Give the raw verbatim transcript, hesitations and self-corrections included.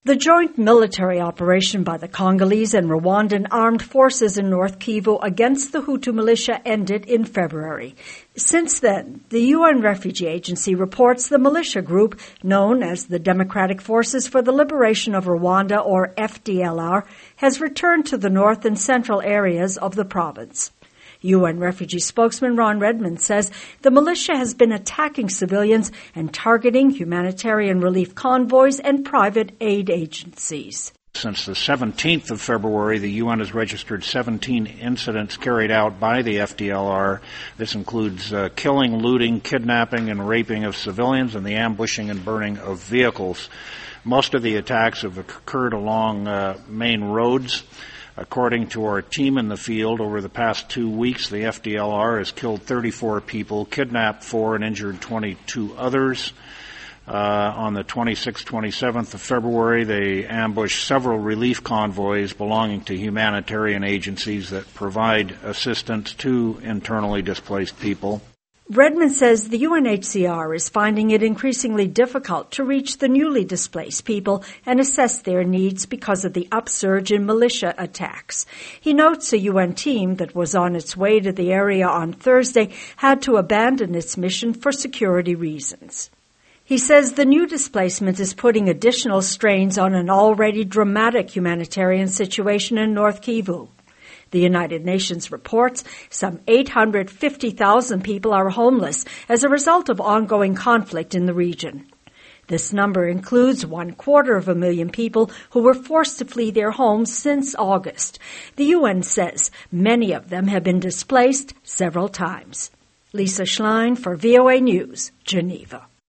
The joint military operation by the Congolese and Rwandan armed forces in North Kivu against the Hutu militia ended in February. Since then, the U N Refugee Agency reports the militia group, known as the Democratic Forces for the Liberation of Rwanda, or F D L R, has returned to the north and central areas of the province. U N refugee spokesman Ron Redmond says the militia has been attacking civilians and targeting humanitarian relief convoys and private aid agencies. Since the seventeenth of February, the U N has registered seventeen incidents carried out by the F D L R. This includes uh, killing, looting, kidnapping, and raping of civilians and the ambushing and burning of vehicles. Most of the attacks have occurred along uh, main roads. According to our team in the field, over the past two weeks, the F D L R has killed thirty-four people, kidnapped four, and injured twenty-two others. Uh, on the twenty-sixth, twenty-seventh of February, they ambushed several relief convoys belonging to humanitarian agencies that provide assistance to internally displaced people. Redmond says the U N H C R is finding it increasingly difficult to reach the newly displaced people and assess their needs because of the upsurge in militia attacks. He notes a U N team that was on its way to the area on Thursday had to abandon its mission for security reasons. He says the new displacement is putting additional strains on an already dramatic humanitarian situation in North Kivu. The United Nations reports some eight hundred fifty thousand people are homeless as a result of ongoing conflict in the region. This number includes one quarter of a million people who were forced to flee their homes since August. The U N says many of them have been displaced several times. Lisa Schlein for V O A News, Geneva.